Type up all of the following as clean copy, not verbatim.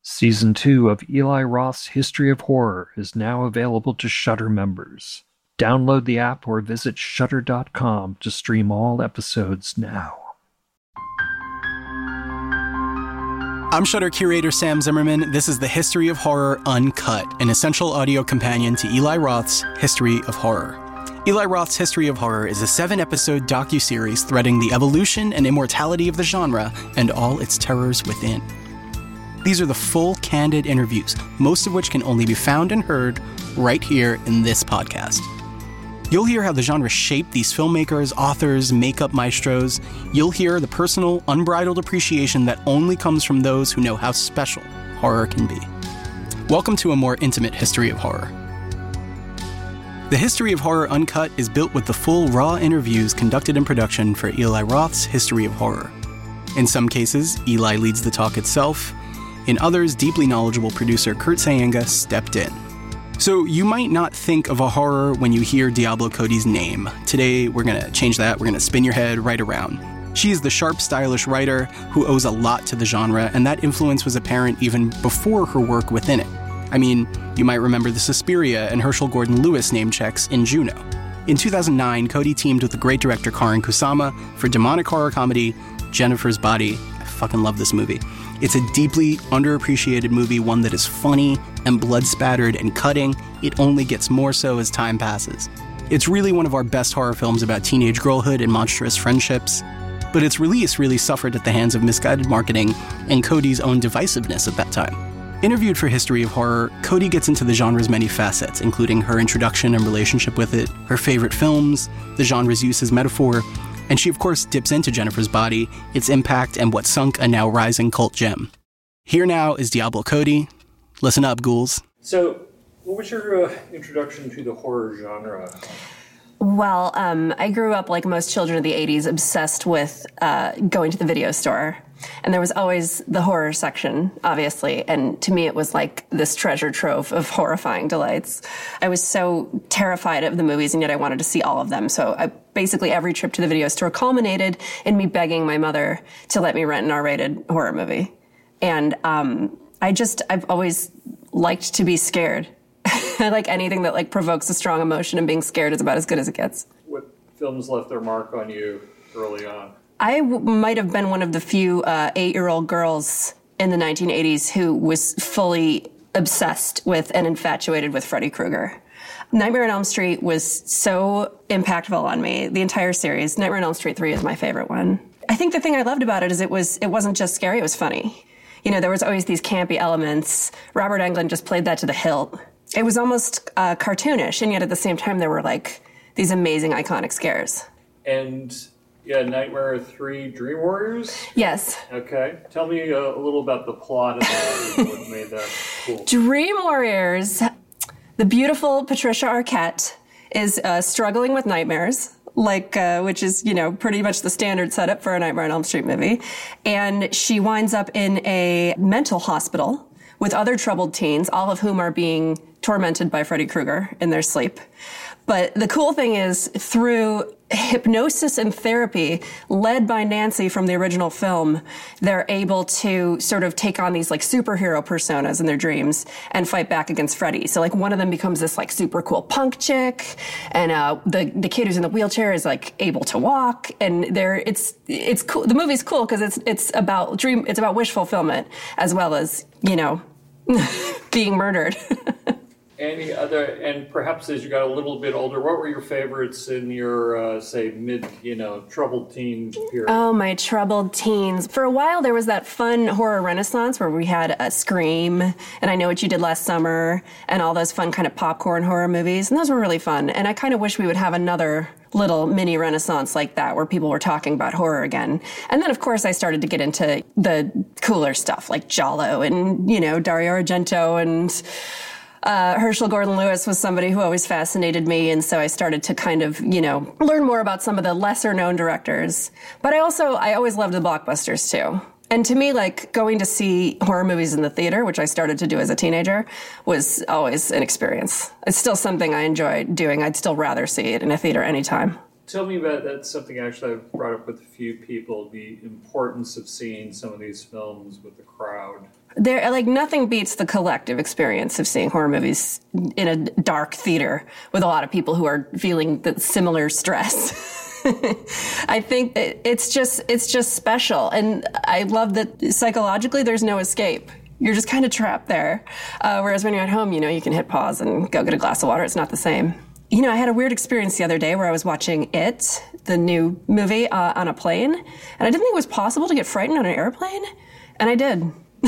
Season 2 of Eli Roth's History of Horror is now available to Shudder members. Download the app or visit Shudder.com to stream all episodes now. I'm Shudder curator Sam Zimmerman. This is the History of Horror Uncut, an essential audio companion to Eli Roth's History of Horror. Eli Roth's History of Horror is a 7-episode docuseries threading the evolution and immortality of the genre and all its terrors within. These are the full, candid interviews, most of which can only be found and heard right here in this podcast. You'll hear how the genre shaped these filmmakers, authors, makeup maestros. You'll hear the personal, unbridled appreciation that only comes from those who know how special horror can be. Welcome to a more intimate history of horror. The History of Horror Uncut is built with the full, raw interviews conducted in production for Eli Roth's History of Horror. In some cases, Eli leads the talk itself. In others, deeply knowledgeable producer Kurt Sayenga stepped in. So you might not think of a horror when you hear Diablo Cody's name. Today, we're going to change that. We're going to spin your head right around. She is the sharp, stylish writer who owes a lot to the genre, and that influence was apparent even before her work within it. I mean, you might remember the Suspiria and Herschel Gordon Lewis name checks in Juno. In 2009, Cody teamed with the great director Karin Kusama for demonic horror comedy Jennifer's Body. I fucking love this movie. It's a deeply underappreciated movie, one that is funny and blood-spattered and cutting. It only gets more so as time passes. It's really one of our best horror films about teenage girlhood and monstrous friendships. But its release really suffered at the hands of misguided marketing and Cody's own divisiveness at that time. Interviewed for History of Horror, Cody gets into the genre's many facets, including her introduction and relationship with it, her favorite films, the genre's use as metaphor, and she, of course, dips into Jennifer's Body, its impact, and what sunk a now rising cult gem. Here now is Diablo Cody. Listen up, ghouls. So, what was your introduction to the horror genre? Well, I grew up, like most children of the 80s, obsessed with going to the video store. And there was always the horror section, obviously. And to me, it was like this treasure trove of horrifying delights. I was so terrified of the movies, and yet I wanted to see all of them. So basically every trip to the video store culminated in me begging my mother to let me rent an R-rated horror movie. And I've always liked to be scared. I like anything that provokes a strong emotion, and being scared is about as good as it gets. What films left their mark on you early on? I might have been one of the few 8-year-old girls in the 1980s who was fully obsessed with and infatuated with Freddy Krueger. Nightmare on Elm Street was so impactful on me, the entire series. Nightmare on Elm Street 3 is my favorite one. I think the thing I loved about it is it wasn't just scary, it was funny. You know, there was always these campy elements. Robert Englund just played that to the hilt. It was almost cartoonish, and yet at the same time there were these amazing iconic scares. And Nightmare 3 Dream Warriors? Yes. Okay. Tell me a little about the plot of that and what made that cool. Dream Warriors, the beautiful Patricia Arquette is struggling with nightmares, which is, pretty much the standard setup for a Nightmare on Elm Street movie. And she winds up in a mental hospital with other troubled teens, all of whom are being tormented by Freddy Krueger in their sleep. But the cool thing is, through hypnosis and therapy led by Nancy from the original film, they're able to sort of take on these superhero personas in their dreams and fight back against Freddy. So one of them becomes this super cool punk chick, and the kid who's in the wheelchair is able to walk, and it's cool. The movie's cool because it's about wish fulfillment as well as being murdered. Any other, and perhaps as you got a little bit older, what were your favorites in your, troubled teen period? Oh, my troubled teens. For a while, there was that fun horror renaissance where we had Scream, and I Know What You Did Last Summer, and all those fun kind of popcorn horror movies, and those were really fun. And I kind of wish we would have another little mini renaissance like that where people were talking about horror again. And then, of course, I started to get into the cooler stuff like Giallo and, Dario Argento, and Herschel Gordon Lewis was somebody who always fascinated me, and so I started to kind of, learn more about some of the lesser-known directors. But I always loved the blockbusters, too. And to me, going to see horror movies in the theater, which I started to do as a teenager, was always an experience. It's still something I enjoy doing. I'd still rather see it in a theater anytime. Tell me about that. Something actually I've brought up with a few people, the importance of seeing some of these films with the crowd. There, like, nothing beats the collective experience of seeing horror movies in a dark theater with a lot of people who are feeling the similar stress. I think it's just special. And I love that psychologically there's no escape. You're just kind of trapped there. Whereas when you're at home, you can hit pause and go get a glass of water. It's not the same. I had a weird experience the other day where I was watching It, the new movie, on a plane. And I didn't think it was possible to get frightened on an airplane. And I did.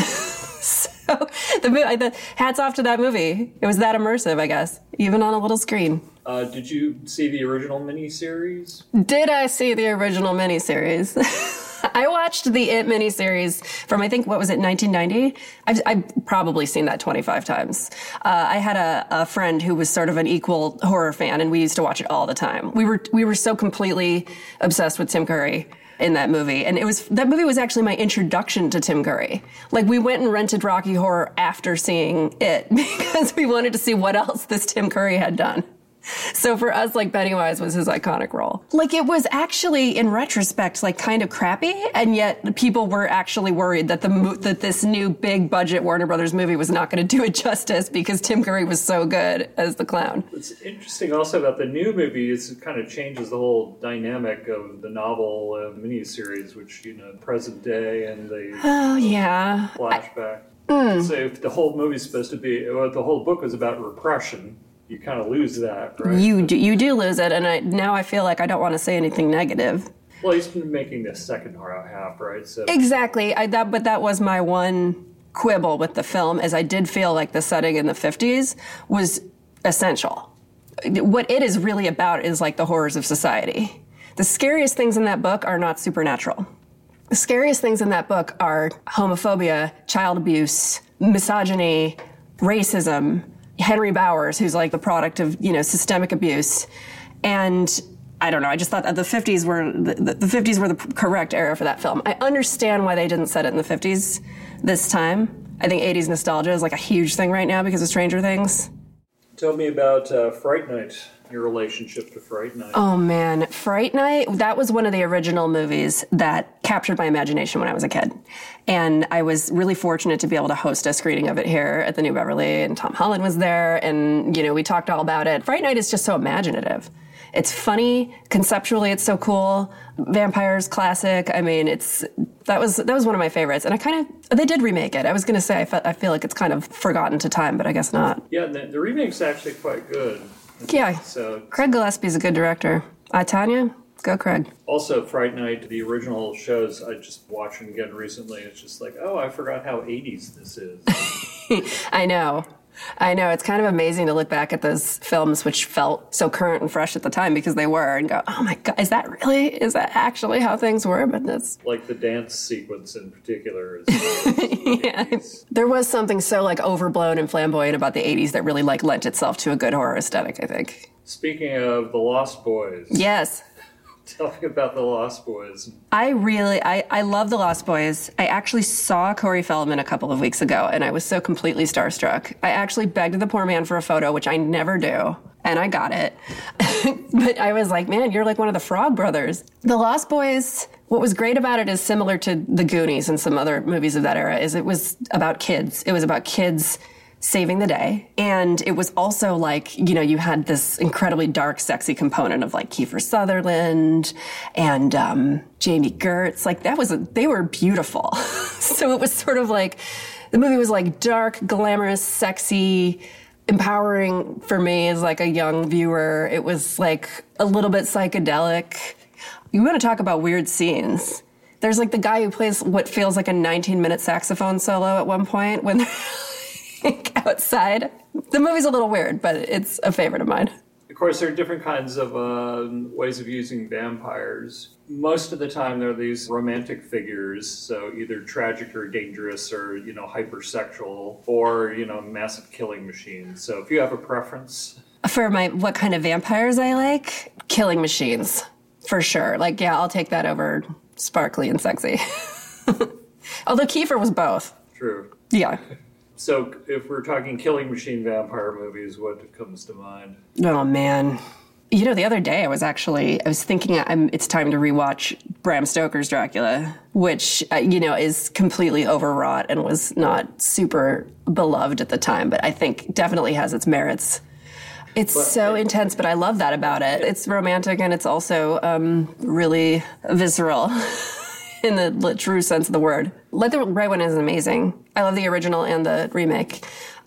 So the hats off to that movie. It was that immersive, I guess, even on a little screen. Did you see the original miniseries? Did I see the original miniseries? I watched the It miniseries from, I think, 1990? I've probably seen that 25 times. I had a friend who was sort of an equal horror fan, and we used to watch it all the time. We were so completely obsessed with Tim Curry in that movie. And that movie was actually my introduction to Tim Curry. Like, we went and rented Rocky Horror after seeing It because we wanted to see what else this Tim Curry had done. So for us, like, Pennywise was his iconic role. Like, it was actually, in retrospect, like, kind of crappy, and yet people were actually worried that that this new big budget Warner Brothers movie was not going to do it justice because Tim Curry was so good as the clown. What's interesting also about the new movie is it kind of changes the whole dynamic of the novel miniseries, which, present day and the flashback. So if the whole movie's supposed to be, the whole book was about repression, you kind of lose that, right? You do lose it, and now I feel like I don't want to say anything negative. Well, he's been making the second half, right? So exactly. But that was my one quibble with the film, is I did feel like the setting in the 50s was essential. What it is really about is like the horrors of society. The scariest things in that book are not supernatural. The scariest things in that book are homophobia, child abuse, misogyny, racism, Henry Bowers, who's like the product of, systemic abuse. And I don't know, I just thought that the 50s were the 50s were the correct era for that film. I understand why they didn't set it in the 50s this time. I think 80s nostalgia is like a huge thing right now because of Stranger Things. Tell me about Fright Night, your relationship to Fright Night. Oh, man. Fright Night, that was one of the original movies that captured my imagination when I was a kid. And I was really fortunate to be able to host a screening of it here at the New Beverly, and Tom Holland was there, and, we talked all about it. Fright Night is just so imaginative. It's funny. Conceptually, it's so cool. Vampires, classic. I mean, that was one of my favorites. And they did remake it. I was going to say, I feel like it's kind of forgotten to time, but I guess not. Yeah, the remake's actually quite good. Yeah. So Craig Gillespie's a good director. Tanya, go Craig. Also, Fright Night, the original shows, I just watched them again recently. It's just like, oh, I forgot how 80s this is. I know. It's kind of amazing to look back at those films, which felt so current and fresh at the time because they were, and go, oh my God, is that actually how things were? But that's like the dance sequence in particular. Yeah. There was something so like overblown and flamboyant about the 80s that really like lent itself to a good horror aesthetic, I think. Speaking of The Lost Boys. Yes. Tell me about The Lost Boys. I love The Lost Boys. I actually saw Corey Feldman a couple of weeks ago, and I was so completely starstruck. I actually begged the poor man for a photo, which I never do, and I got it. But I was like, man, you're like one of the Frog Brothers. The Lost Boys, what was great about it is similar to The Goonies and some other movies of that era, is it was about kids. It was about kids saving the day. And it was also like, you had this incredibly dark, sexy component of like Kiefer Sutherland and Jamie Gertz. Like they were beautiful. So it was sort of like, the movie was like dark, glamorous, sexy, empowering for me as like a young viewer. It was like a little bit psychedelic. You want to talk about weird scenes. There's like the guy who plays what feels like a 19-minute saxophone solo at one point when they're outside. The movie's a little weird, but it's a favorite of mine. Of course, there are different kinds of ways of using vampires. Most of the time, they're these romantic figures, so either tragic or dangerous or, hypersexual or, massive killing machines. So if you have a preference. For what kind of vampires I like? Killing machines, for sure. Like, yeah, I'll take that over sparkly and sexy. Although Kiefer was both. True. Yeah. So if we're talking killing machine vampire movies, what comes to mind? Oh, man. You know, the other day I was thinking it's time to rewatch Bram Stoker's Dracula, which, is completely overwrought and was not super beloved at the time, but I think definitely has its merits. It's so intense, but I love that about it. It's romantic and it's also really visceral in the true sense of the word. Let the Right One is amazing. I love the original and the remake.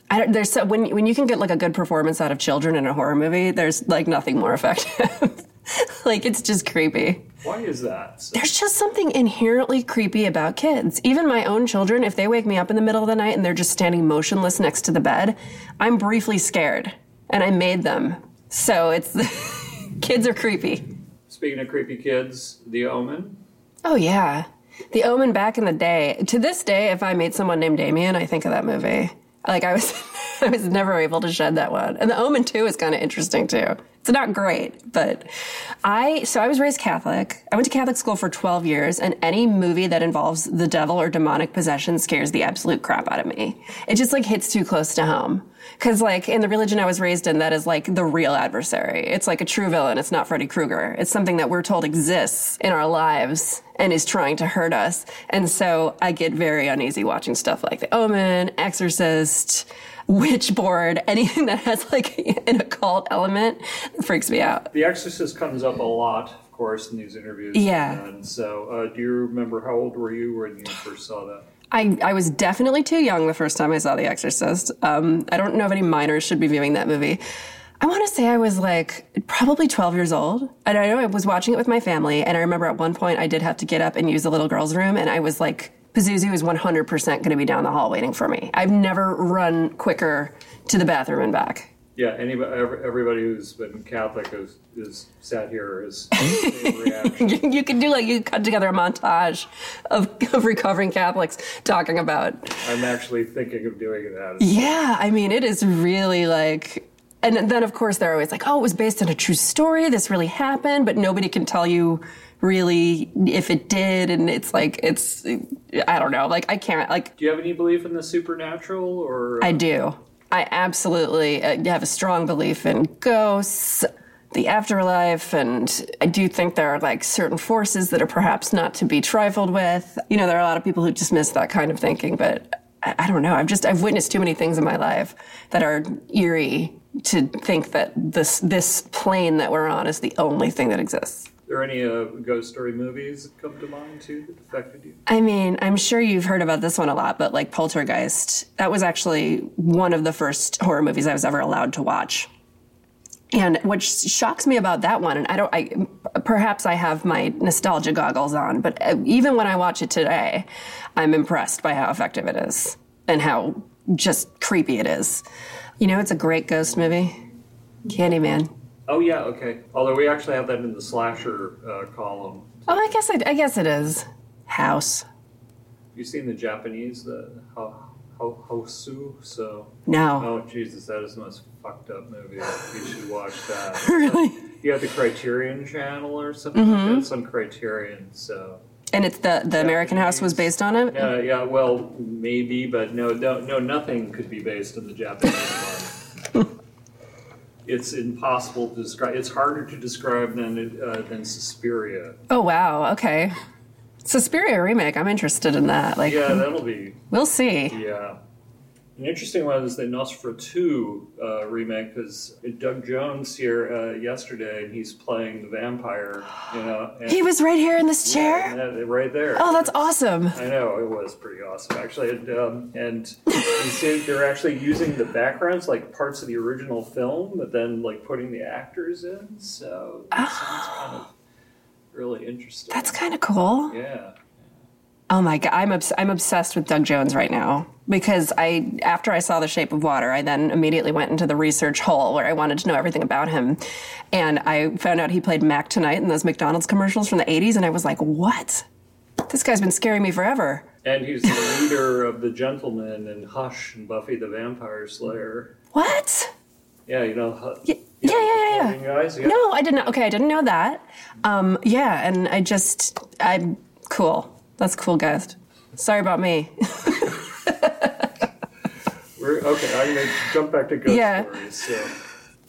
When you can get like a good performance out of children in a horror movie, there's like nothing more effective. Like, it's just creepy. Why is that? There's just something inherently creepy about kids. Even my own children, if they wake me up in the middle of the night and they're just standing motionless next to the bed, I'm briefly scared. And I made them. So it's kids are creepy. Speaking of creepy kids, The Omen. Oh, yeah. The Omen back in the day. To this day, if I meet someone named Damien, I think of that movie. Like, I was never able to shed that one. And The Omen 2 is kind of interesting, too. It's not great, but I was raised Catholic. I went to Catholic school for 12 years, and any movie that involves the devil or demonic possession scares the absolute crap out of me. It just, like, hits too close to home. Because, like, in the religion I was raised in, that is, like, the real adversary. It's like a true villain. It's not Freddy Krueger. It's something that we're told exists in our lives and is trying to hurt us. And so I get very uneasy watching stuff like The Omen, Exorcist, Witchboard, anything that has, like, an occult element freaks me out. The Exorcist comes up a lot, of course, in these interviews. Yeah. And so do you remember how old were you when you first saw that? I was definitely too young the first time I saw The Exorcist. I don't know if any minors should be viewing that movie. I want to say I was like probably 12 years old. And I know I was watching it with my family. And I remember at one point I did have to get up and use the little girl's room. And I was like, Pazuzu is 100% going to be down the hall waiting for me. I've never run quicker to the bathroom and back. Yeah, everybody who's been Catholic is sat here is same reaction. You cut together a montage of recovering Catholics talking about. I'm actually thinking of doing that. Yeah, I mean, it is really like, and then of course they're always like, oh, it was based on a true story. This really happened, but nobody can tell you really if it did. And it's like, I don't know, like I can't like. Do you have any belief in the supernatural or? I do. I absolutely have a strong belief in ghosts, the afterlife, and I do think there are like certain forces that are perhaps not to be trifled with. You know, there are a lot of people who dismiss that kind of thinking, but I don't know. I've witnessed too many things in my life that are eerie to think that this plane that we're on is the only thing that exists. Are there any ghost story movies that come to mind, too, that affected you? I mean, I'm sure you've heard about this one a lot, but like Poltergeist, that was actually one of the first horror movies I was ever allowed to watch. And what shocks me about that one, and perhaps I have my nostalgia goggles on, but even when I watch it today, I'm impressed by how effective it is and how just creepy it is. You know, it's a great ghost movie. Candyman. Oh, yeah, okay. Although we actually have that in the slasher column. Oh, I guess it is. House. Have you seen the Japanese, the Hosu? So. No. Oh, Jesus, that is the most fucked up movie. You should watch that. Really? You have the Criterion Channel or something like that. It's on Criterion, so. And it's the American House was based on it? Yeah, well, maybe, but no, nothing could be based on the Japanese one. It's impossible to describe. It's harder to describe than Suspiria. Oh, wow. Okay. Suspiria remake. I'm interested in that. Like, yeah, that'll be. We'll see. Yeah. An interesting one is the Nosferatu remake, because Doug Jones here yesterday, and he's playing the vampire. You know, and he was right here in this chair? Yeah, right there. Oh, that's awesome. I know, it was pretty awesome, actually. And you see they're actually using the backgrounds, like parts of the original film, but then like putting the actors in. So it sounds kind of really interesting. That's kind of cool. Yeah. Oh my God, I'm obsessed with Doug Jones right now because after I saw The Shape of Water, I then immediately went into the research hole where I wanted to know everything about him. And I found out he played Mac Tonight in those McDonald's commercials from the 80s, and I was like, what? This guy's been scaring me forever. And he's the leader of the Gentlemen and Hush and Buffy the Vampire Slayer. What? Yeah, you know. Yeah. Guys? Yeah. No, I didn't. Okay, I didn't know that. Yeah, and I'm cool. That's cool, guys. Sorry about me. Okay, I'm going to jump back to ghost stories. So,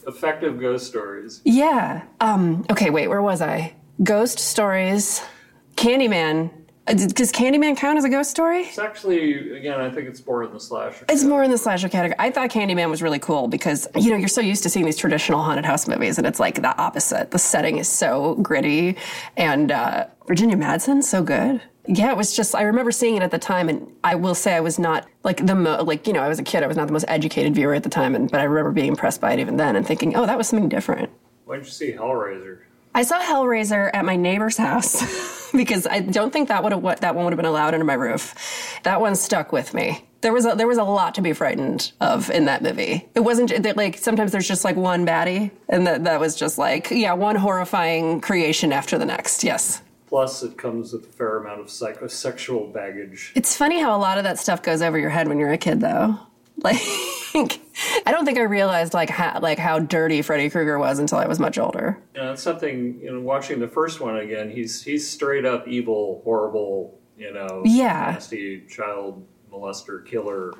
Effective ghost stories. Yeah. Okay, wait, where was I? Ghost stories. Candyman. Does Candyman count as a ghost story? It's actually, again, I think it's more in the slasher. It's more in the slasher category. I thought Candyman was really cool because, you're so used to seeing these traditional haunted house movies, and it's like the opposite. The setting is so gritty, and Virginia Madsen, so good. Yeah, it was just, I remember seeing it at the time, and I will say I was not, I was a kid, I was not the most educated viewer at the time, but I remember being impressed by it even then and thinking, oh, that was something different. Why did you see Hellraiser? I saw Hellraiser at my neighbor's house because I don't think that one would have been allowed under my roof. That one stuck with me. There was a lot to be frightened of in that movie. It wasn't like sometimes there's just like one baddie, and that was just like, yeah, one horrifying creation after the next. Yes. Plus, it comes with a fair amount of psychosexual baggage. It's funny how a lot of that stuff goes over your head when you're a kid, though. Like, I don't think I realized how dirty Freddy Krueger was until I was much older. It's something, watching the first one again, he's straight up evil, horrible, nasty child molester killer,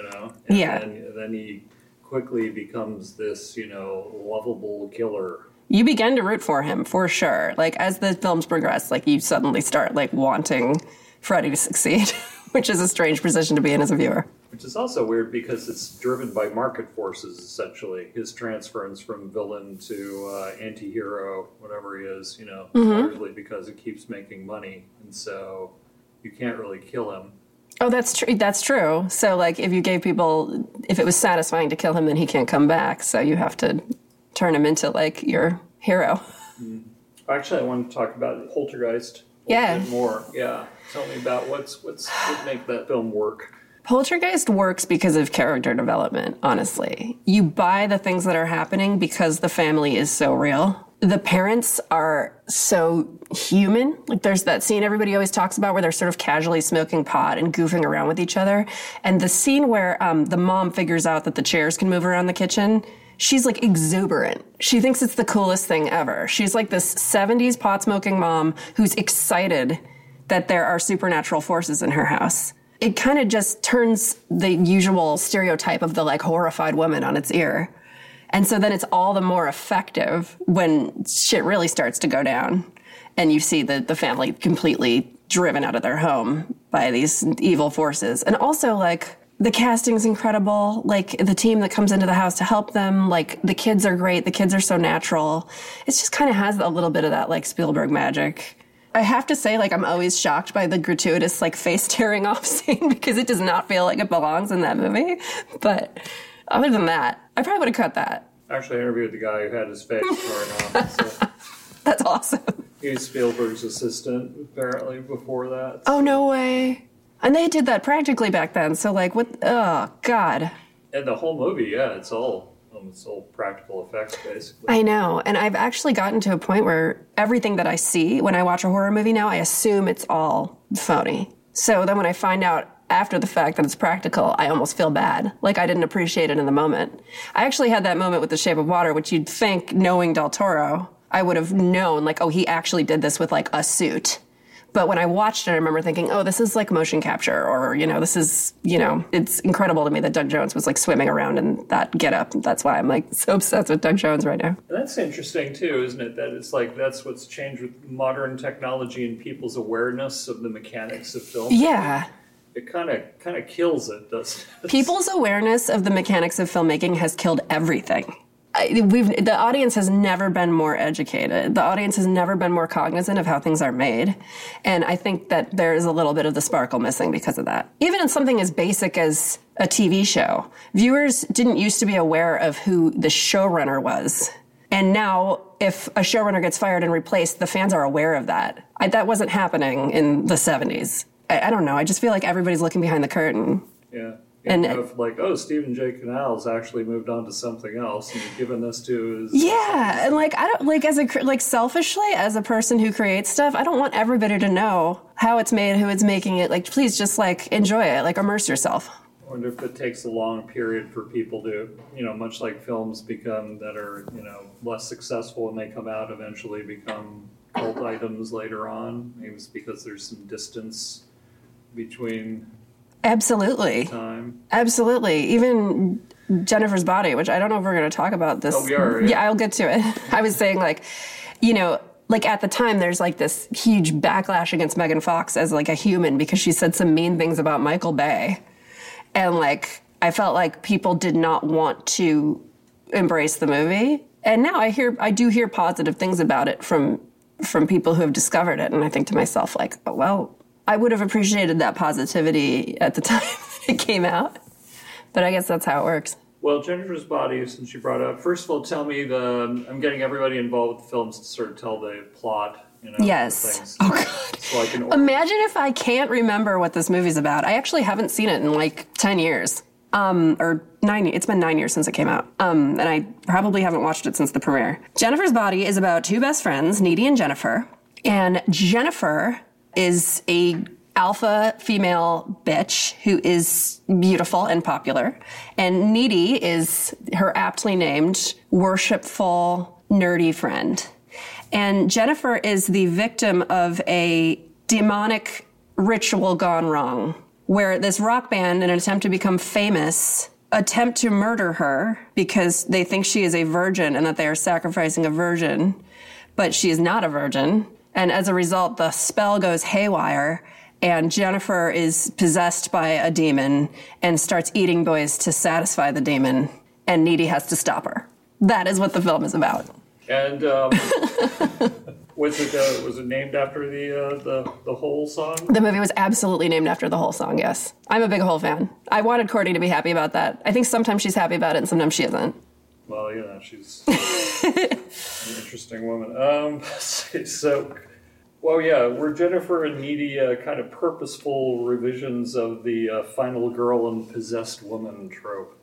And then he quickly becomes this, lovable killer. You begin to root for him, for sure. Like, as the films progress, you suddenly start, wanting Freddy to succeed, which is a strange position to be in as a viewer. Which is also weird because it's driven by market forces, essentially. His transference from villain to anti-hero, whatever he is, largely because it keeps making money. And so you can't really kill him. Oh, that's true. That's true. So, if it was satisfying to kill him, then he can't come back. So you have to turn him into, your hero. Mm. Actually, I want to talk about Poltergeist a bit more. Yeah. Tell me about what make that film work. Poltergeist works because of character development, honestly. You buy the things that are happening because the family is so real. The parents are so human. There's that scene everybody always talks about where they're sort of casually smoking pot and goofing around with each other. And the scene where the mom figures out that the chairs can move around the kitchen, she's exuberant. She thinks it's the coolest thing ever. She's this 70s pot-smoking mom who's excited that there are supernatural forces in her house. It kind of just turns the usual stereotype of the horrified woman on its ear. And so then it's all the more effective when shit really starts to go down and you see the family completely driven out of their home by these evil forces. And also the casting's incredible. The team that comes into the house to help them, the kids are great. The kids are so natural. It just kind of has a little bit of that Spielberg magic. I have to say, I'm always shocked by the gratuitous, face tearing off scene because it does not feel like it belongs in that movie. But other than that, I probably would have cut that. Actually, I interviewed the guy who had his face torn off. So. That's awesome. He was Spielberg's assistant, apparently, before that. So. Oh, no way. And they did that practically back then. So, what? Oh, God. And the whole movie, yeah, it's all practical effects, basically. I know. And I've actually gotten to a point where everything that I see when I watch a horror movie now, I assume it's all phony. So then when I find out after the fact that it's practical, I almost feel bad. I didn't appreciate it in the moment. I actually had that moment with The Shape of Water, which you'd think, knowing Del Toro, I would have known, oh, he actually did this with, a suit. But when I watched it, I remember thinking, oh, this is motion capture, or, this is, it's incredible to me that Doug Jones was swimming around in that getup. That's why I'm so obsessed with Doug Jones right now. And that's interesting too, isn't it? That it's that's what's changed with modern technology and people's awareness of the mechanics of film. Yeah. It kind of kills it, doesn't it? People's awareness of the mechanics of filmmaking has killed everything. The audience has never been more educated. The audience has never been more cognizant of how things are made. And I think that there is a little bit of the sparkle missing because of that. Even in something as basic as a TV show, viewers didn't used to be aware of who the showrunner was. And now, if a showrunner gets fired and replaced, the fans are aware of that. That wasn't happening in the 70s. I don't know. I just feel like everybody's looking behind the curtain. Yeah. And Stephen J. Canals actually moved on to something else and given this to his... Yeah, and I don't, selfishly, as a person who creates stuff, I don't want everybody to know how it's made, who it's making it. Please just, enjoy it, immerse yourself. I wonder if it takes a long period for people to, much like films become that are, less successful when they come out, eventually become cult items later on. Maybe it's because there's some distance between... Absolutely. Time. Absolutely. Even Jennifer's Body, which I don't know if we're going to talk about this. Oh, we are. Yeah, I'll get to it. I was saying, like, you know, like at the time, there's like this huge backlash against Megan Fox as like a human because she said some mean things about Michael Bay. And like, I felt like people did not want to embrace the movie. And now I do hear positive things about it from people who have discovered it. And I think to myself, like, oh, well, I would have appreciated that positivity at the time it came out. But I guess that's how it works. Well, Jennifer's Body, since you brought it up, first of all, tell me I'm getting everybody involved with the films to sort of tell the plot, you know. Yes. Things. Oh, God. So I can imagine if I can't remember what this movie's about. I actually haven't seen it in like 10 years. Or 9 years. It's been 9 years since it came out. And I probably haven't watched it since the premiere. Jennifer's Body is about two best friends, Needy and Jennifer. And Jennifer is a alpha female bitch who is beautiful and popular. And Needy is her aptly named worshipful, nerdy friend. And Jennifer is the victim of a demonic ritual gone wrong, where this rock band, in an attempt to become famous, attempt to murder her because they think she is a virgin and that they are sacrificing a virgin, but she is not a virgin. And as a result, the spell goes haywire, and Jennifer is possessed by a demon and starts eating boys to satisfy the demon, and Needy has to stop her. That is what the film is about. And was it named after the Hole song? The movie was absolutely named after the Hole song, yes. I'm a big Hole fan. I wanted Courtney to be happy about that. I think sometimes she's happy about it and sometimes she isn't. Well, yeah, she's an interesting woman. Were Jennifer and Needy kind of purposeful revisions of the final girl and possessed woman trope?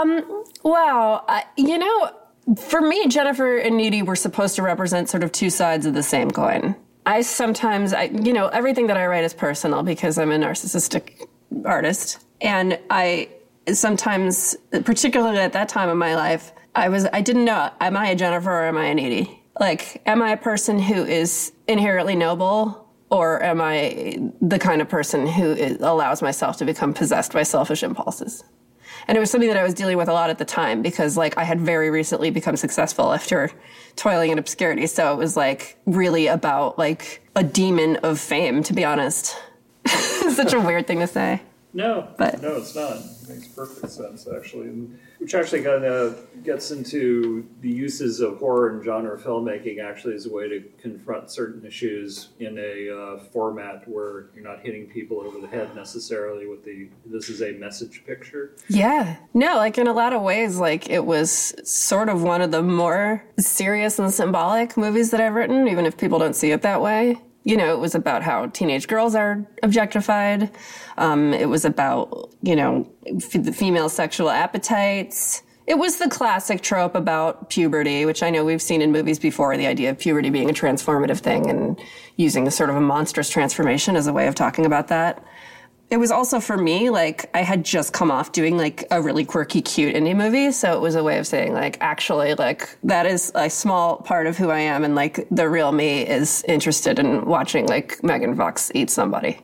For me, Jennifer and Needy were supposed to represent sort of two sides of the same coin. Everything that I write is personal because I'm a narcissistic artist. And I sometimes, particularly at that time in my life, I didn't know, am I a Jennifer or am I a Needy? Like, am I a person who is inherently noble, or am I the kind of person who allows myself to become possessed by selfish impulses? And it was something that I was dealing with a lot at the time because, like, I had very recently become successful after toiling in obscurity. So it was, like, really about, like, a demon of fame, to be honest. It's such a weird thing to say. No, it's not. It makes perfect sense, actually. Which actually kind of gets into the uses of horror and genre filmmaking, actually, as a way to confront certain issues in a format where you're not hitting people over the head necessarily with this is a message picture. Yeah. No, like, in a lot of ways, like, it was sort of one of the more serious and symbolic movies that I've written, even if people don't see it that way. You know, it was about how teenage girls are objectified. It was about, the female sexual appetites. It was the classic trope about puberty, which I know we've seen in movies before, the idea of puberty being a transformative thing and using a sort of a monstrous transformation as a way of talking about that. It was also, for me, like, I had just come off doing, like, a really quirky, cute indie movie. So it was a way of saying, like, actually, like, that is a small part of who I am. And, like, the real me is interested in watching, like, Megan Fox eat somebody.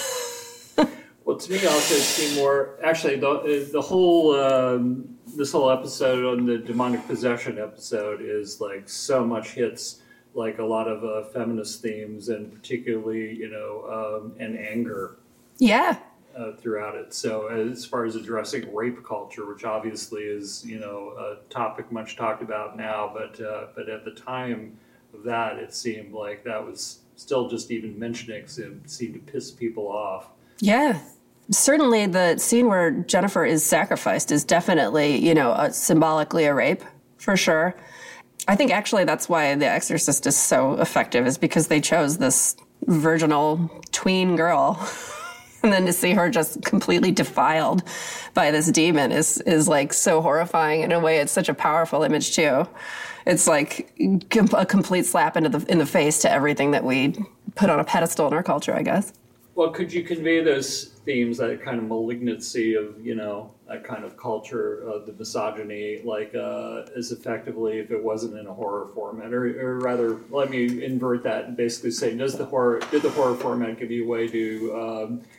Well, to me, also, it seemed more... Actually, the whole... this whole episode on the demonic possession episode is, like, so much hits, like, a lot of feminist themes and particularly, and anger. Yeah. Throughout it. So as far as addressing rape culture, which obviously is, a topic much talked about now, but at the time of that, it seemed like that was still just even mentioning seemed to piss people off. Yeah. Certainly the scene where Jennifer is sacrificed is definitely, symbolically a rape, for sure. I think actually that's why The Exorcist is so effective, is because they chose this virginal tween girl. And then to see her just completely defiled by this demon is like so horrifying. In a way, it's such a powerful image too. It's like a complete slap in the face to everything that we put on a pedestal in our culture, I guess. Well, could you convey those themes, that kind of malignancy of, that kind of culture, the misogyny, like as effectively if it wasn't in a horror format? Or rather, let me invert that and basically say, did the horror format give you a way to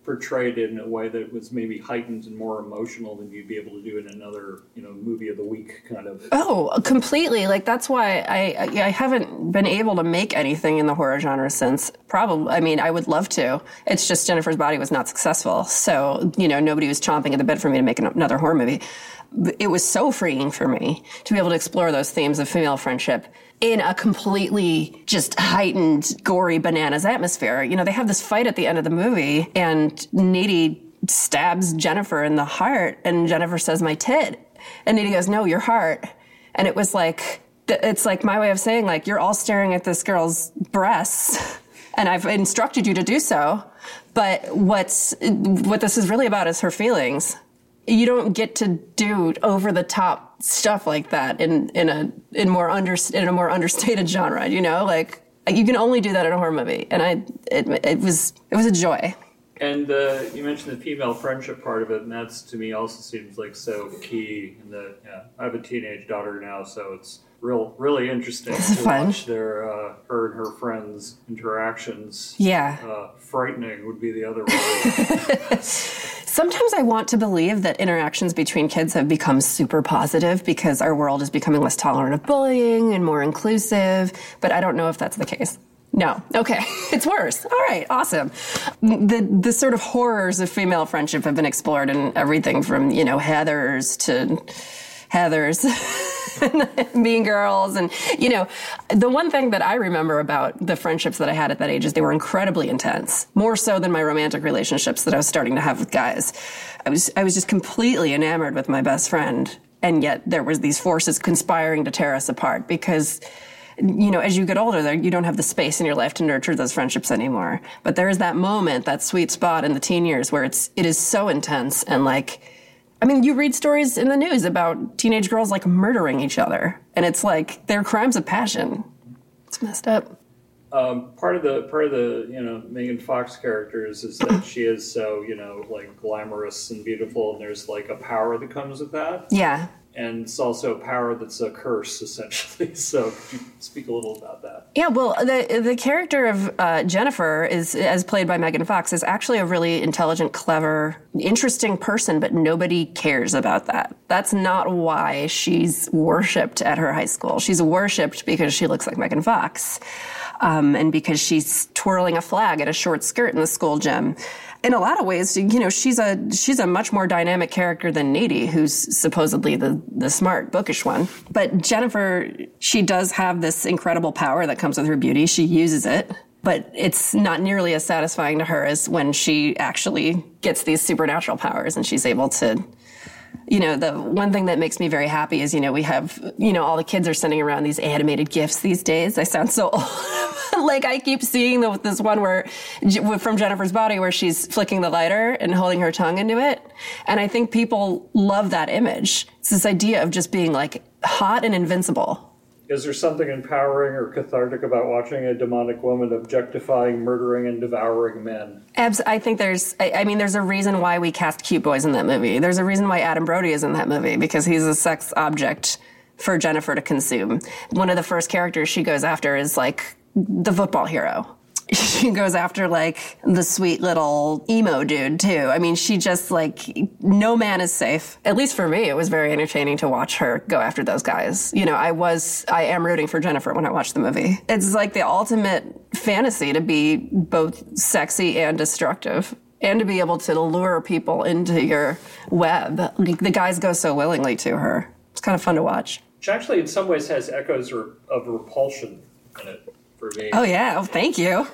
portrayed in a way that was maybe heightened and more emotional than you'd be able to do in another, movie of the week kind of. Oh, completely. Like, that's why I haven't been able to make anything in the horror genre since. Probably, I mean, I would love to. It's just Jennifer's Body was not successful. So, nobody was chomping at the bit for me to make another horror movie. It was so freeing for me to be able to explore those themes of female friendship in a completely just heightened, gory bananas atmosphere. They have this fight at the end of the movie, and Needy stabs Jennifer in the heart, and Jennifer says, "My tit." And Needy goes, "No, your heart." And it was like, it's like my way of saying, like, you're all staring at this girl's breasts, and I've instructed you to do so. But what this is really about is her feelings. You don't get to do over the top stuff like that in a more understated genre, like you can only do that in a horror movie. And it was a joy. And you mentioned the female friendship part of it, and that's, to me, also seems like so key. And I have a teenage daughter now, so it's really interesting to watch their her and her friends' interactions. Yeah, frightening would be the other word. Sometimes I want to believe that interactions between kids have become super positive because our world is becoming less tolerant of bullying and more inclusive, but I don't know if that's the case. No. Okay. It's worse. All right. Awesome. The sort of horrors of female friendship have been explored in everything from, Heathers to Heathers, Mean Girls. And, the one thing that I remember about the friendships that I had at that age is they were incredibly intense, more so than my romantic relationships that I was starting to have with guys. I was just completely enamored with my best friend. And yet there was these forces conspiring to tear us apart because, as you get older, you don't have the space in your life to nurture those friendships anymore. But there is that moment, that sweet spot in the teen years where it is so intense. And you read stories in the news about teenage girls murdering each other, and it's like they're crimes of passion. It's messed up. Part of the Megan Fox characters is that she is so glamorous and beautiful, and there's a power that comes with that. Yeah. And it's also a power that's a curse, essentially. So could you speak a little about that? Yeah, well, the character of Jennifer, as played by Megan Fox, is actually a really intelligent, clever, interesting person, but nobody cares about that. That's not why she's worshipped at her high school. She's worshipped because she looks like Megan Fox, and because she's twirling a flag at a short skirt in the school gym. In a lot of ways, she's a much more dynamic character than Needy, who's supposedly the smart, bookish one. But Jennifer, she does have this incredible power that comes with her beauty. She uses it, but it's not nearly as satisfying to her as when she actually gets these supernatural powers and she's able to. The one thing that makes me very happy is, we have, all the kids are sending around these animated GIFs these days. I sound so old. I keep seeing this one from Jennifer's Body where she's flicking the lighter and holding her tongue into it. And I think people love that image. It's this idea of just being hot and invincible. Is there something empowering or cathartic about watching a demonic woman objectifying, murdering, and devouring men? I think there's a reason why we cast cute boys in that movie. There's a reason why Adam Brody is in that movie, because he's a sex object for Jennifer to consume. One of the first characters she goes after is the football hero. She goes after the sweet little emo dude too. She just no man is safe. At least for me, it was very entertaining to watch her go after those guys. I am rooting for Jennifer when I watch the movie. It's the ultimate fantasy to be both sexy and destructive, and to be able to lure people into your web. The guys go so willingly to her. It's kind of fun to watch. Which actually in some ways has echoes of Repulsion in it. For me. Oh, yeah. Oh, thank you.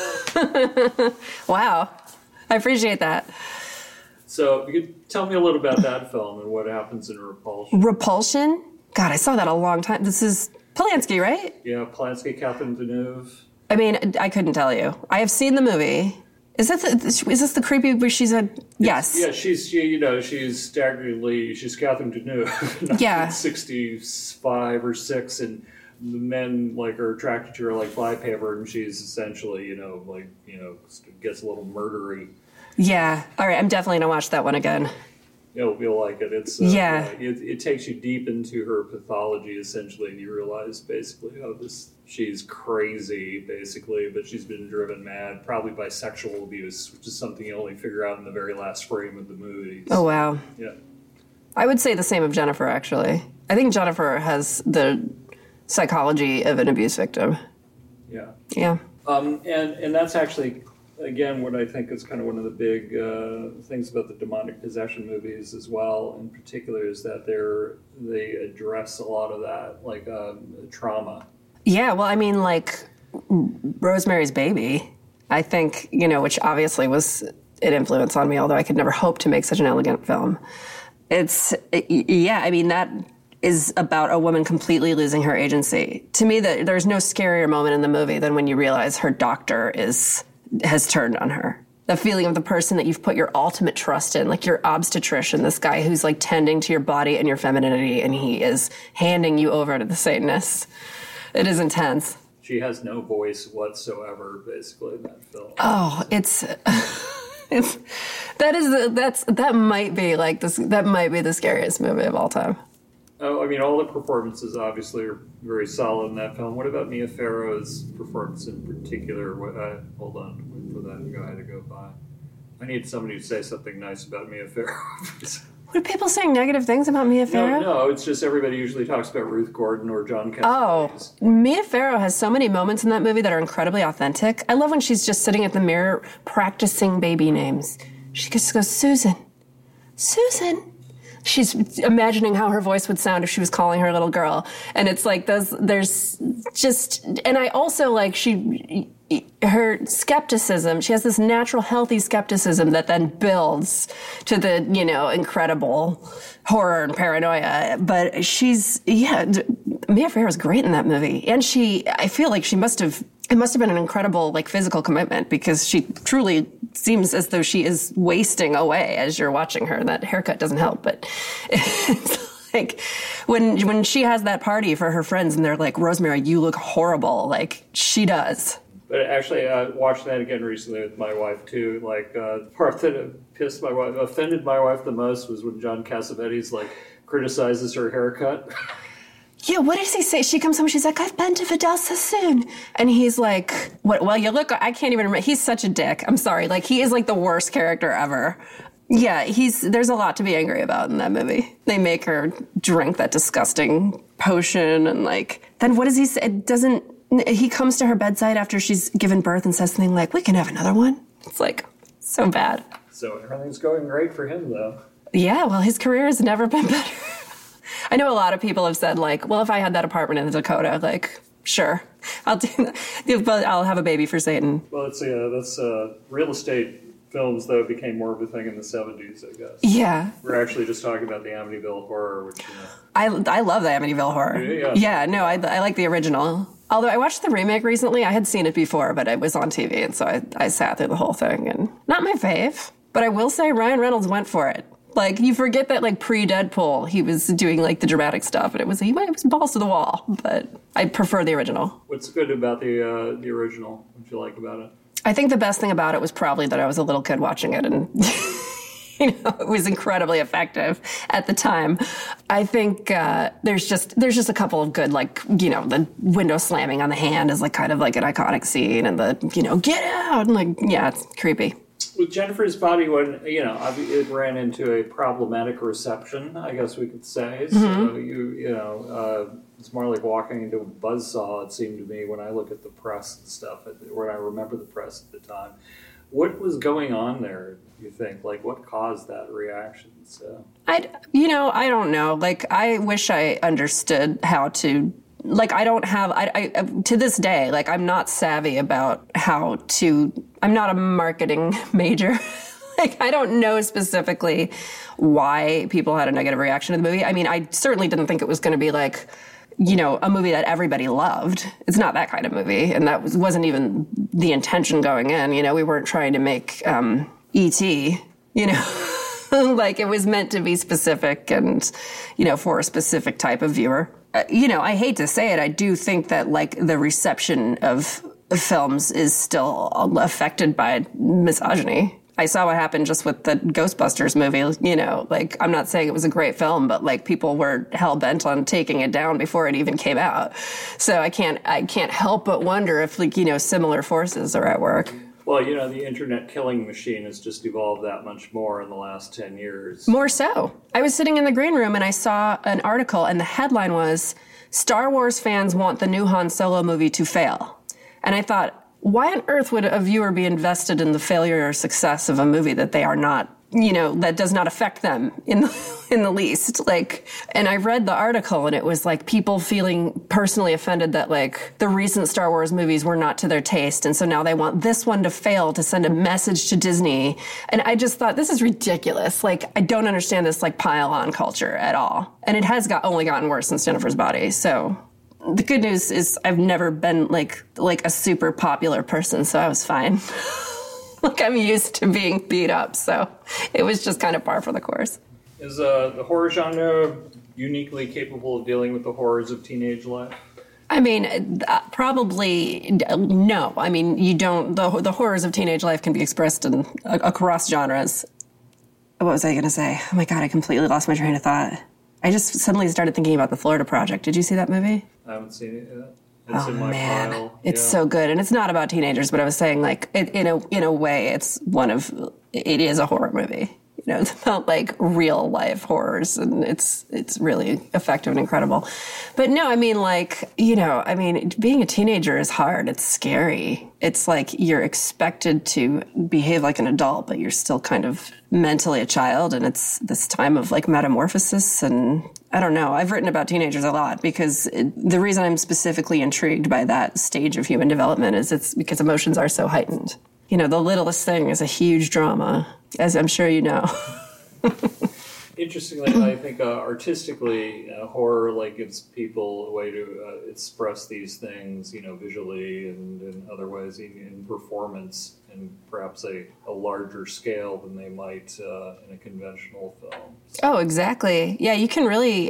Wow. I appreciate that. So you could tell me a little about that film and what happens in Repulsion. Repulsion? God, I saw that a long time. This is Polanski, right? Yeah, Polanski, Catherine Deneuve. I couldn't tell you. I have seen the movie. Is this the creepy where she's a... Yes. Yeah, she's Catherine Deneuve. Yeah. 65 or 6, and the men are attracted to her like flypaper, and she's essentially gets a little murdery. Yeah. All right. I'm definitely gonna watch that one again. You'll like it. It's it takes you deep into her pathology essentially, and you realize basically, she's crazy basically, but she's been driven mad probably by sexual abuse, which is something you only figure out in the very last frame of the movie. Oh wow. Yeah. I would say the same of Jennifer, actually. I think Jennifer has the psychology of an abuse victim. Yeah. Yeah. And that's actually, again, what I think is kind of one of the big things about the demonic possession movies as well, in particular, is that they address a lot of that, like trauma. Yeah, well, I mean, like Rosemary's Baby, I think, which obviously was an influence on me, although I could never hope to make such an elegant film. That is about a woman completely losing her agency. To me, there's no scarier moment in the movie than when you realize her doctor has turned on her. The feeling of the person that you've put your ultimate trust in, like your obstetrician, this guy who's like tending to your body and your femininity, and he is handing you over to the Satanists. It is intense. She has no voice whatsoever, basically, in that film. Oh, that might be the scariest movie of all time. Oh, I mean, all the performances obviously are very solid in that film. What about Mia Farrow's performance in particular? Hold on, wait for that guy to go by. I need somebody to say something nice about Mia Farrow. What are people saying negative things about Mia Farrow? No, it's just everybody usually talks about Ruth Gordon or John Cassavetes. Oh, Mia Farrow has so many moments in that movie that are incredibly authentic. I love when she's just sitting at the mirror practicing baby names. She just goes, Susan. Susan. She's imagining how her voice would sound if she was calling her little girl. And it's like there's just, and I also like her skepticism. She has this natural, healthy skepticism that then builds to the, incredible horror and paranoia. But Mia Farrow's great in that movie. And I feel like it must have been an incredible, like, physical commitment, because she truly seems as though she is wasting away as you're watching her. That haircut doesn't help, but it's like when she has that party for her friends and they're like, Rosemary, you look horrible. Like, she does. But actually, watching that again recently with my wife, too, like, the part that offended my wife the most was when John Cassavetes, like, criticizes her haircut. Yeah, what does he say? She comes home, she's like, I've been to Vidal Sassoon. And he's like, what? Well, you look, I can't even remember. He's such a dick. I'm sorry. Like, he is like the worst character ever. Yeah, there's a lot to be angry about in that movie. They make her drink that disgusting potion, and like, then what does he say? He comes to her bedside after she's given birth and says something like, we can have another one. It's like, so bad. So everything's going great for him, though. Yeah, well, his career has never been better. I know a lot of people have said, like, well, if I had that apartment in the Dakota, like, sure, I'll do that. But I'll have a baby for Satan. Well, that's real estate films, though, became more of a thing in the 70s, I guess. Yeah. We're actually just talking about the Amityville Horror, which, I love the Amityville Horror. Yeah, no, I like the original. Although I watched the remake recently. I had seen it before, but it was on TV, and so I sat through the whole thing. And not my fave, but I will say Ryan Reynolds went for it. Like, you forget that, like, pre-Deadpool, he was doing, like, the dramatic stuff, and it was balls to the wall, but I prefer the original. What's good about the original? What do you like about it? I think the best thing about it was probably that I was a little kid watching it, and, it was incredibly effective at the time. I think there's just a couple of good, like, the window slamming on the hand is, like, kind of like an iconic scene, and the, get out, and, like, yeah, it's creepy. With Jennifer's Body, when it ran into a problematic reception, I guess we could say. Mm-hmm. So it's more like walking into a buzzsaw. It seemed to me when I look at the press and stuff, when I remember the press at the time. What was going on there? You think, like, what caused that reaction? So I don't know. Like, I wish I understood how to. Like, I don't have, I to this day, like, I'm not savvy about I'm not a marketing major. Like, I don't know specifically why people had a negative reaction to the movie. I mean, I certainly didn't think it was going to be like, a movie that everybody loved. It's not that kind of movie. And that wasn't even the intention going in. We weren't trying to make E.T., like, it was meant to be specific and, for a specific type of viewer. I hate to say it, I do think that, like, the reception of films is still affected by misogyny. I saw what happened just with the Ghostbusters movie, you know, like, I'm not saying it was a great film, but like people were hell-bent on taking it down before it even came out. So I can't help but wonder if, like, you know, similar forces are at work. Well, you know, the internet killing machine has just evolved that much more in the last 10 years. More so. I was sitting in the green room and I saw an article and the headline was, Star Wars fans want the new Han Solo movie to fail. And I thought, why on earth would a viewer be invested in the failure or success of a movie that they are not, you know, that does not affect them in the least? Like, and I read the article and it was like people feeling personally offended that like the recent Star Wars movies were not to their taste. And so now they want this one to fail to send a message to Disney. And I just thought, this is ridiculous. Like, I don't understand this like pile on culture at all. And it has only gotten worse since Jennifer's Body. So the good news is I've never been like a super popular person, so I was fine. Like, I'm used to being beat up, so it was just kind of par for the course. Is the horror genre uniquely capable of dealing with the horrors of teenage life? I mean, probably no. I mean, you don't. The horrors of teenage life can be expressed in across genres. What was I going to say? Oh my God, I completely lost my train of thought. I just suddenly started thinking about The Florida Project. Did you see that movie? I haven't seen it yet. It's in my pile. It's so good, and it's not about teenagers. But I was saying, like, in a way, it is a horror movie. You know, it's about like real life horrors, and it's really effective and incredible. But no, I mean, like, you know, I mean, being a teenager is hard. It's scary. It's like you're expected to behave like an adult, but you're still kind of mentally a child. And it's this time of like metamorphosis. And I don't know. I've written about teenagers a lot because the reason I'm specifically intrigued by that stage of human development is it's because emotions are so heightened. You know, the littlest thing is a huge drama, as I'm sure you know. Interestingly, I think artistically, horror like gives people a way to express these things, you know, visually and in other ways, in performance, and perhaps a larger scale than they might in a conventional film. Oh, exactly. Yeah, you can really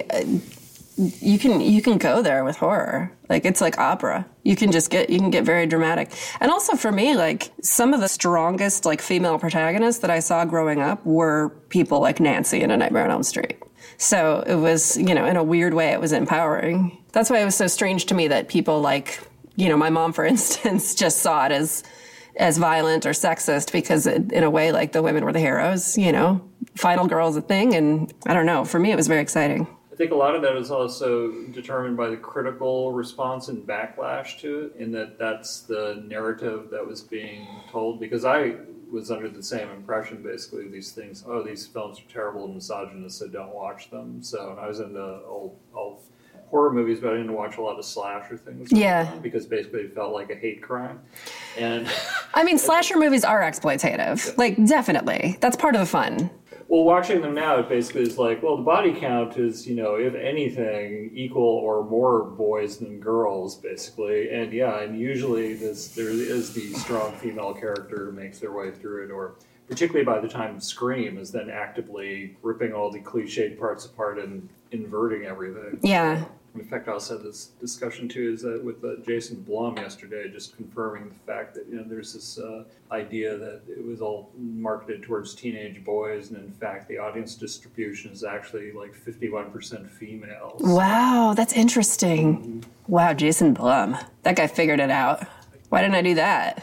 you can go there with horror. Like, it's like opera. You can get very dramatic. And also for me, like, some of the strongest like female protagonists that I saw growing up were people like Nancy in A Nightmare on Elm Street. So it was, you know, in a weird way, it was empowering. That's why it was so strange to me that people like, you know, my mom, for instance, just saw it as violent or sexist because in a way, like, the women were the heroes, you know, final girl is a thing. And I don't know, for me, it was very exciting. I think a lot of that is also determined by the critical response and backlash to it, in that that's the narrative that was being told. Because I was under the same impression, basically, these things, these films are terrible and misogynist, so don't watch them. So, and I was into old horror movies, but I didn't watch a lot of slasher things. Yeah. Because basically it felt like a hate crime. And I mean, slasher movies are exploitative. Yeah. Like, definitely. That's part of the fun. Well, watching them now, it basically is like, well, the body count is, you know, if anything, equal or more boys than girls, basically. And yeah, and usually there is the strong female character who makes their way through it, or particularly by the time Scream is then actively ripping all the cliched parts apart and inverting everything. Yeah. In fact, I also had this discussion too, is that with Jason Blum yesterday, just confirming the fact that, you know, there's this idea that it was all marketed towards teenage boys, and in fact, the audience distribution is actually like 51% females. Wow, that's interesting. Mm-hmm. Wow, Jason Blum, that guy figured it out. Why didn't I do that?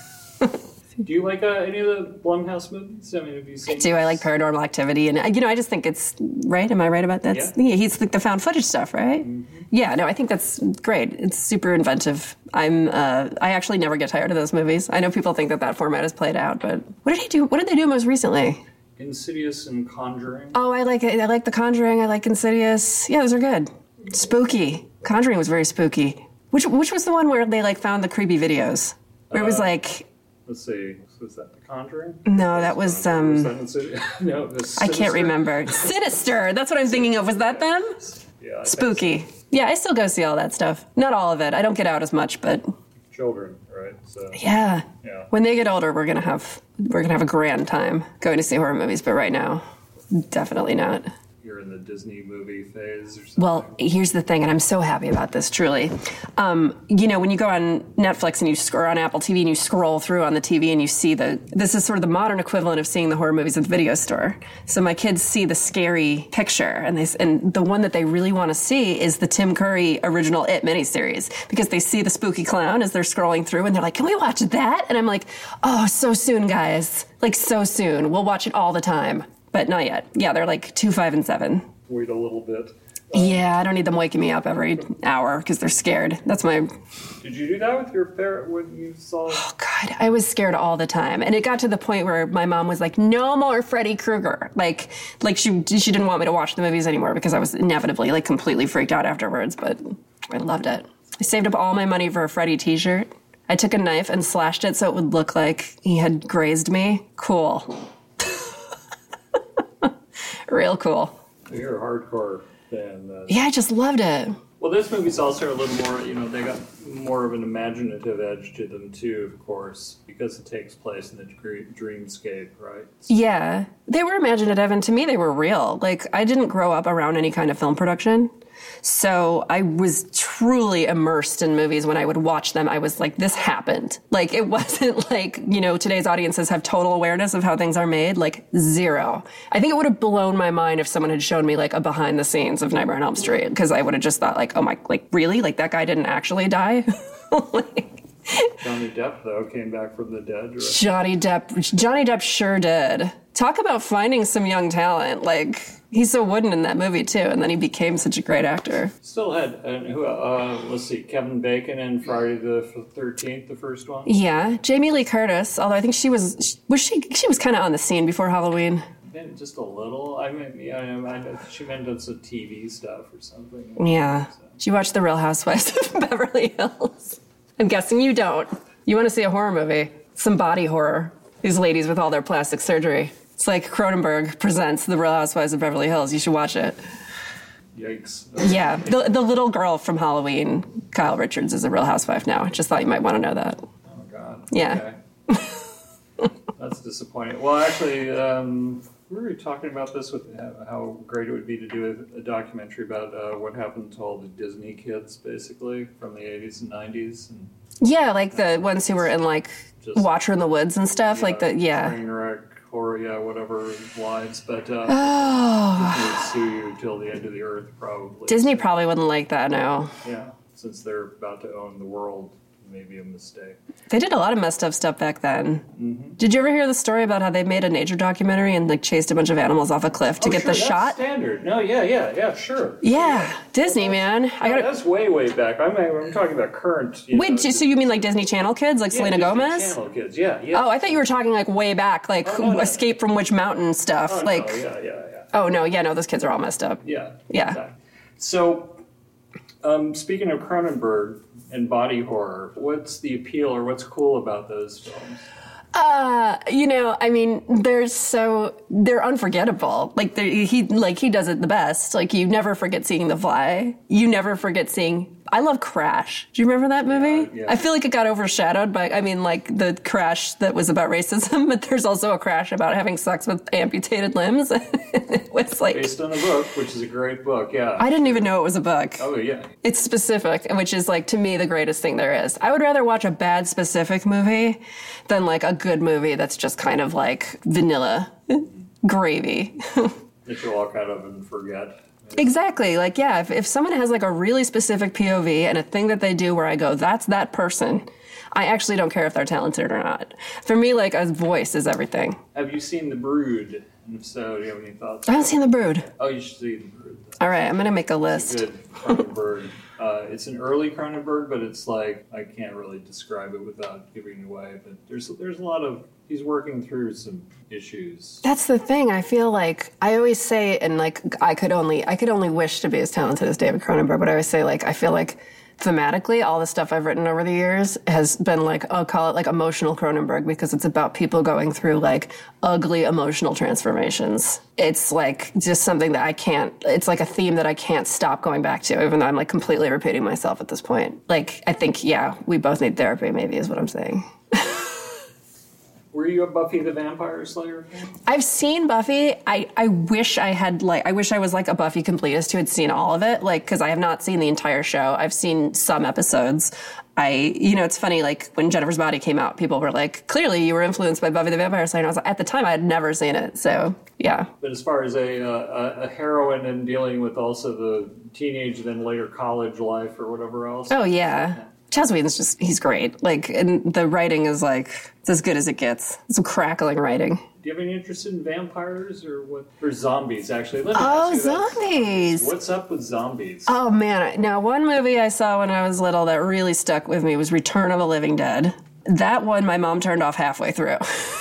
Do you like any of the Blumhouse movies? I mean, have you seen? I do. I like Paranormal Activity, and you know, I just think it's right. Am I right about that? Yeah. He's like the found footage stuff, right? Mm-hmm. Yeah. No, I think that's great. It's super inventive. I actually never get tired of those movies. I know people think that format is played out, but what did he do? What did they do most recently? Insidious and Conjuring. Oh, I like it. I like The Conjuring. I like Insidious. Yeah, those are good. Spooky. Conjuring was very spooky. Which was the one where they like found the creepy videos? Where it was like. Let's see. Was that The Conjuring? No, that was was that no, it was I can't remember. Sinister. That's what I'm thinking of. Was that them? Yeah. Spooky. So. Yeah, I still go see all that stuff. Not all of it. I don't get out as much, but children, right? So yeah. When they get older, we're gonna have a grand time going to see horror movies. But right now, definitely not. you're in the Disney movie phase or something? Well, here's the thing, and I'm so happy about this, truly. You know, when you go on Netflix and or on Apple TV and you scroll through on the TV and you see this is sort of the modern equivalent of seeing the horror movies at the video store. So my kids see the scary picture, and the one that they really want to see is the Tim Curry original It miniseries, because they see the spooky clown as they're scrolling through, and they're like, can we watch that? And I'm like, oh, so soon, guys. Like, so soon. We'll watch it all the time. But not yet. Yeah, they're like 2, 5, and 7. Wait a little bit. Yeah, I don't need them waking me up every hour because they're scared. That's my... Did you do that with your parent when you saw... Oh, God, I was scared all the time. And it got to the point where my mom was like, no more Freddy Krueger. Like she didn't want me to watch the movies anymore because I was inevitably, like, completely freaked out afterwards. But I loved it. I saved up all my money for a Freddy t-shirt. I took a knife and slashed it so it would look like he had grazed me. Cool. Real cool. You're a hardcore fan. Yeah, I just loved it. Well, this movie's also a little more, you know, they got more of an imaginative edge to them, too, of course, because it takes place in the dreamscape, right? Yeah. They were imaginative, and to me, they were real. Like, I didn't grow up around any kind of film production. So I was truly immersed in movies. When I would watch them, I was like, this happened. Like, it wasn't like, you know, today's audiences have total awareness of how things are made. Like, zero. I think it would have blown my mind if someone had shown me, like, a behind the scenes of Nightmare on Elm Street, because I would have just thought, like, oh my, like, really? Like, that guy didn't actually die? Like, Johnny Depp, though, came back from the dead, right? Johnny Depp sure did. Talk about finding some young talent. Like, he's so wooden in that movie, too, and then he became such a great actor. Still had, let's see, Kevin Bacon in Friday the 13th, the first one? Yeah. Jamie Lee Curtis, although I think she was kind of on the scene before Halloween. Maybe just a little. I mean, yeah, I know she meant it's some TV stuff or something. Yeah. So. Did you watch The Real Housewives of Beverly Hills? I'm guessing you don't. You want to see a horror movie. Some body horror. These ladies with all their plastic surgery. It's like Cronenberg presents The Real Housewives of Beverly Hills. You should watch it. Yikes. Yeah. The little girl from Halloween, Kyle Richards, is a Real Housewife now. Just thought you might want to know that. Oh, God. Yeah. Okay. That's disappointing. Well, actually, we were talking about this with how great it would be to do a documentary about what happened to all the Disney kids, basically, from the 80s and 90s. And, yeah, like the ones who were in, like, Watcher in the Woods and stuff. Yeah, like the, yeah. Trainwreck, horror, yeah, whatever lines. But Disney would sue you till the end of the earth, probably. Disney probably wouldn't like that, no. Yeah, since they're about to own the world. Maybe a mistake. They did a lot of messed up stuff back then. Mm-hmm. Did you ever hear the story about how they made a nature documentary and like chased a bunch of animals off a cliff to get the shot? Standard. No, yeah, sure. Yeah, Disney, man. That's way back. I'm talking about current. Wait, so you mean like Disney Channel kids, like Selena Disney Gomez? Channel kids, yeah. Oh, I thought you were talking like way back, like Escape from Witch Mountain stuff. Oh, like, no, yeah. Oh no, those kids are all messed up. Yeah. Exactly. So, speaking of Cronenberg and body horror, what's the appeal or what's cool about those films? I mean, they're unforgettable. Like he does it the best. Like you never forget seeing The Fly. You never forget seeing. I love Crash. Do you remember that movie? Yeah. I feel like it got overshadowed by, like the Crash that was about racism, but there's also a Crash about having sex with amputated limbs. It was like based on a book, which is a great book. Yeah. I didn't even know it was a book. Oh yeah. It's specific, which is like to me the greatest thing there is. I would rather watch a bad specific movie than like a good movie that's just kind of like vanilla gravy. That you'll walk out of and forget. Exactly. Like, yeah, if someone has like a really specific POV and a thing that they do where I go, that's that person, I actually don't care if they're talented or not. For me, like, a voice is everything. Have you seen The Brood? And if so, do you have any thoughts? I haven't seen The Brood. Oh, you should see The Brood. All right, I'm going to make a list. It's a good Cronenberg. It's an early Cronenberg, but it's like, I can't really describe it without giving it away. But there's a lot of, he's working through some issues. That's the thing. I feel like, I always say, and like, I could only wish to be as talented as David Cronenberg, but I always say, like, I feel like thematically, all the stuff I've written over the years has been like, I'll call it like emotional Cronenberg, because it's about people going through like ugly emotional transformations. It's like just something that it's like a theme that I can't stop going back to, even though I'm like completely repeating myself at this point. Like, I think, yeah, we both need therapy, maybe is what I'm saying. Were you a Buffy the Vampire Slayer fan? I've seen Buffy. I wish I had, like, I wish I was like a Buffy completist who had seen all of it, like, because I have not seen the entire show. I've seen some episodes. It's funny, like, when Jennifer's Body came out, people were like, clearly you were influenced by Buffy the Vampire Slayer. And I was like, at the time, I had never seen it, so, yeah. But as far as a heroine and dealing with also the teenage, then later college life or whatever else. Oh, yeah. Joss Whedon's he's great. Like, and the writing is, like, it's as good as it gets. It's some crackling writing. Do you have any interest in vampires or what? Or zombies, actually? Zombies! What's up with zombies? Oh, man. Now, one movie I saw when I was little that really stuck with me was Return of the Living Dead. That one my mom turned off halfway through.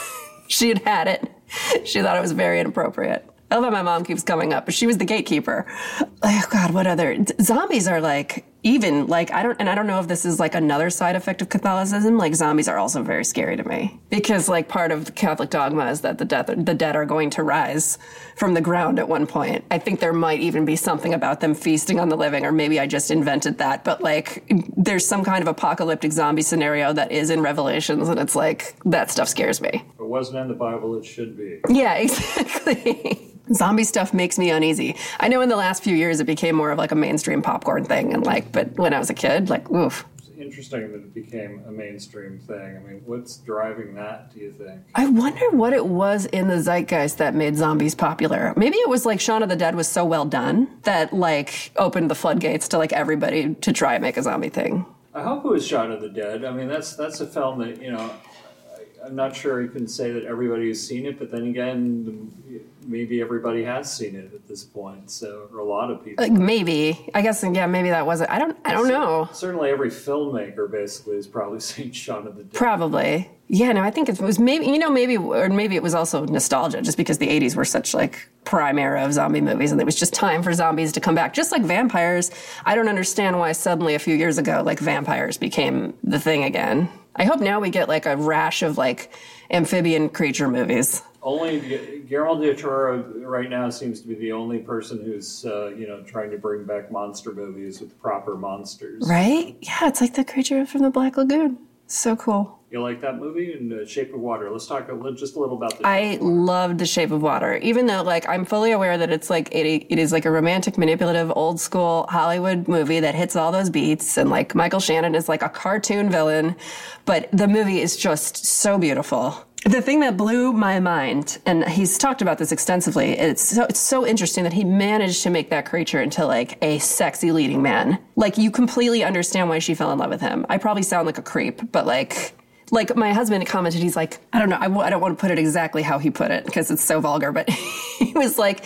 She had it. She thought it was very inappropriate. I love how my mom keeps coming up, but she was the gatekeeper. Oh, God, what other... Zombies are, like... Even, like, I don't know if this is, like, another side effect of Catholicism. Like, zombies are also very scary to me. Because, like, part of the Catholic dogma is that the dead are going to rise from the ground at one point. I think there might even be something about them feasting on the living, or maybe I just invented that. But, like, there's some kind of apocalyptic zombie scenario that is in Revelations, and it's like, that stuff scares me. If it wasn't in the Bible, it should be. Yeah, exactly. Zombie stuff makes me uneasy. I know in the last few years it became more of like a mainstream popcorn thing, and like, but when I was a kid, like, oof. It's interesting that it became a mainstream thing. I mean, what's driving that, do you think? I wonder what it was in the zeitgeist that made zombies popular. Maybe it was like Shaun of the Dead was so well done that like opened the floodgates to like everybody to try and make a zombie thing. I hope it was Shaun of the Dead. I mean, that's a film that, you know, I'm not sure you can say that everybody has seen it, but then again, maybe everybody has seen it at this point. So, or a lot of people. Like maybe, I guess, yeah, maybe that wasn't. I don't know. Certainly, every filmmaker basically has probably seen Shaun of the Dead. Probably, yeah. No, I think it was maybe, maybe it was also nostalgia, just because the '80s were such like prime era of zombie movies, and it was just time for zombies to come back, just like vampires. I don't understand why suddenly a few years ago, like vampires became the thing again. I hope now we get like a rash of like amphibian creature movies. Only Guillermo del Toro right now seems to be the only person who's trying to bring back monster movies with proper monsters. Right? Yeah, it's like the creature from the Black Lagoon. So cool. You like that movie? And Shape of Water. Let's talk just a little about that. I loved The Shape of Water, even though like I'm fully aware that it's like it is like a romantic, manipulative, old school Hollywood movie that hits all those beats, and like Michael Shannon is like a cartoon villain, but the movie is just so beautiful. The thing that blew my mind, and he's talked about this extensively, it's so interesting that he managed to make that creature into like a sexy leading man. Like you completely understand why she fell in love with him. I probably sound like a creep, but like my husband commented, he's like, I don't know, I don't want to put it exactly how he put it because it's so vulgar, but he was like,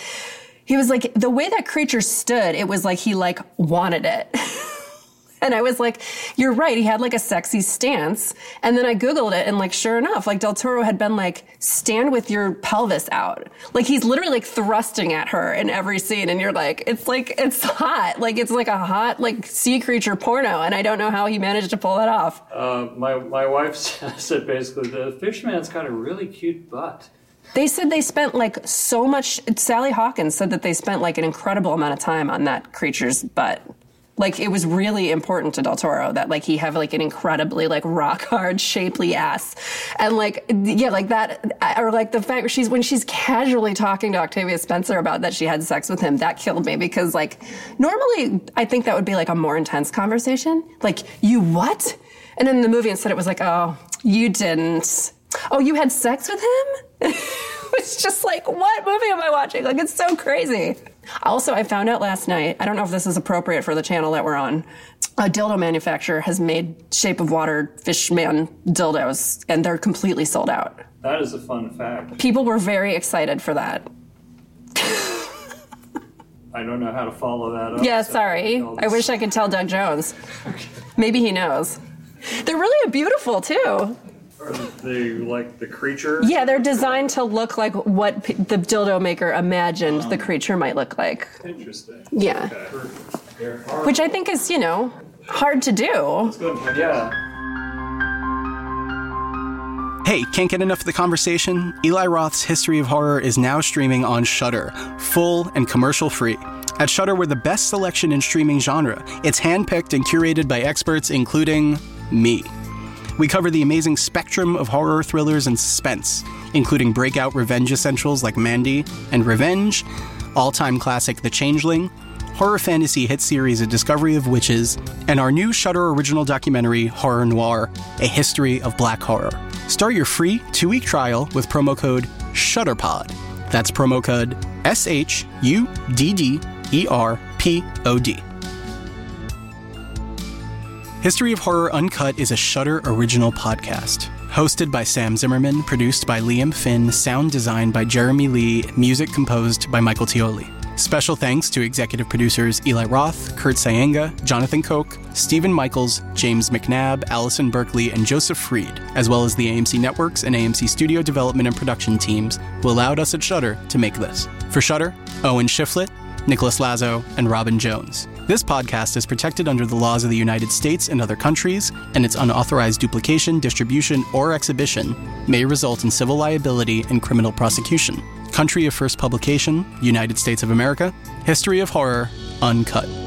the way that creature stood, it was like he like wanted it. And I was like, you're right. He had like a sexy stance. And then I Googled it, and like, sure enough, like Del Toro had been like, stand with your pelvis out. Like he's literally like thrusting at her in every scene. And you're like, it's hot. Like it's like a hot, like sea creature porno. And I don't know how he managed to pull that off. My wife said basically the Fishman's got a really cute butt. They said they spent like so much. Sally Hawkins said that they spent like an incredible amount of time on that creature's butt. Like, it was really important to Del Toro that, like, he have, like, an incredibly, like, rock-hard, shapely ass. And, like, yeah, like that, or, like, the fact when she's casually talking to Octavia Spencer about that she had sex with him, that killed me because, like, normally I think that would be, like, a more intense conversation. Like, you what? And in the movie, instead, it was like, oh, you didn't. Oh, you had sex with him? It's just like, what movie am I watching? Like, it's so crazy. Also, I found out last night, I don't know if this is appropriate for the channel that we're on, a dildo manufacturer has made Shape of Water Fishman dildos, and they're completely sold out. That is a fun fact. People were very excited for that. I don't know how to follow that up. Yeah, sorry. I wish I could tell Doug Jones. Maybe he knows. They're really beautiful, too. Are they like the creature? Yeah, they're designed to look like what the dildo maker imagined the creature might look like. Interesting. Yeah. Okay. Which I think is, hard to do. Yeah. Hey, can't get enough of the conversation? Eli Roth's History of Horror is now streaming on Shudder, full and commercial-free. At Shudder, we're the best selection in streaming genre. It's handpicked and curated by experts, including me. We cover the amazing spectrum of horror thrillers and suspense, including breakout revenge essentials like Mandy and Revenge, all-time classic The Changeling, horror fantasy hit series A Discovery of Witches, and our new Shudder original documentary, Horror Noir, A History of Black Horror. Start your free 2-week trial with promo code SHUDDERPOD. That's promo code SHUDDERPOD. History of Horror Uncut is a Shudder original podcast. Hosted by Sam Zimmerman, produced by Liam Finn, sound designed by Jeremy Lee, music composed by Michael Tioli. Special thanks to executive producers Eli Roth, Kurt Sayenga, Jonathan Koch, Stephen Michaels, James McNabb, Allison Berkeley, and Joseph Freed, as well as the AMC Networks and AMC Studio Development and Production teams who allowed us at Shudder to make this. For Shudder, Owen Shiflett, Nicholas Lazo, and Robin Jones. This podcast is protected under the laws of the United States and other countries, and its unauthorized duplication, distribution, or exhibition may result in civil liability and criminal prosecution. Country of first publication, United States of America. History of Horror, Uncut.